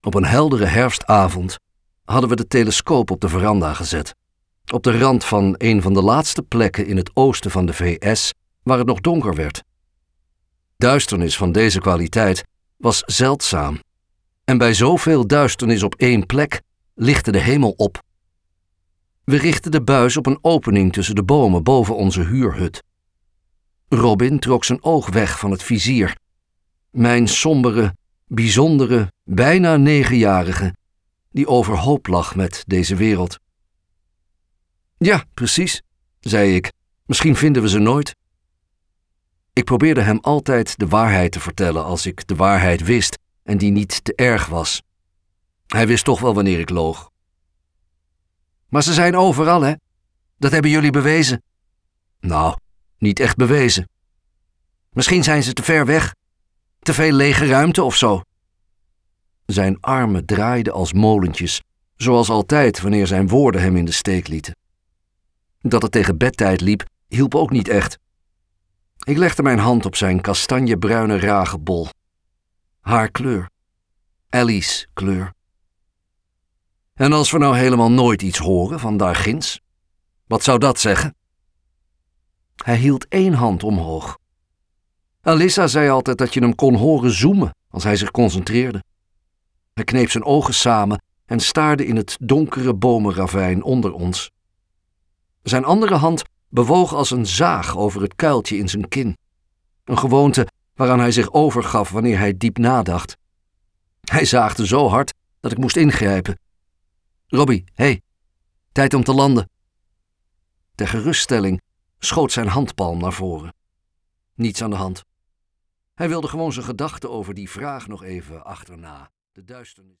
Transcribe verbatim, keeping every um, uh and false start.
Op een heldere herfstavond hadden we de telescoop op de veranda gezet, op de rand van een van de laatste plekken in het oosten van de V S waar het nog donker werd. Duisternis van deze kwaliteit was zeldzaam, en bij zoveel duisternis op één plek lichtte de hemel op. We richtten de buis op een opening tussen de bomen boven onze huurhut. Robin trok zijn oog weg van het vizier, mijn sombere, bijzondere, bijna negenjarige, die overhoop lag met deze wereld. Ja, precies, zei ik, misschien vinden we ze nooit. Ik probeerde hem altijd de waarheid te vertellen als ik de waarheid wist en die niet te erg was. Hij wist toch wel wanneer ik loog. Maar ze zijn overal, hè? Dat hebben jullie bewezen. Nou, niet echt bewezen. Misschien zijn ze te ver weg. Te veel lege ruimte of zo. Zijn armen draaiden als molentjes, zoals altijd wanneer zijn woorden hem in de steek lieten. Dat het tegen bedtijd liep, hielp ook niet echt. Ik legde mijn hand op zijn kastanjebruine ragebol. Haar kleur. Ellie's kleur. En als we nou helemaal nooit iets horen van daarginds, wat zou dat zeggen? Hij hield één hand omhoog. Alyssa zei altijd dat je hem kon horen zoemen als hij zich concentreerde. Hij kneep zijn ogen samen en staarde in het donkere bomenravijn onder ons. Zijn andere hand bewoog als een zaag over het kuiltje in zijn kin. Een gewoonte waaraan hij zich overgaf wanneer hij diep nadacht. Hij zaagde zo hard dat ik moest ingrijpen. Robbie, hé, hey, tijd om te landen. Ter geruststelling schoot zijn handpalm naar voren. Niets aan de hand. Hij wilde gewoon zijn gedachten over die vraag nog even achterna. De duisternis.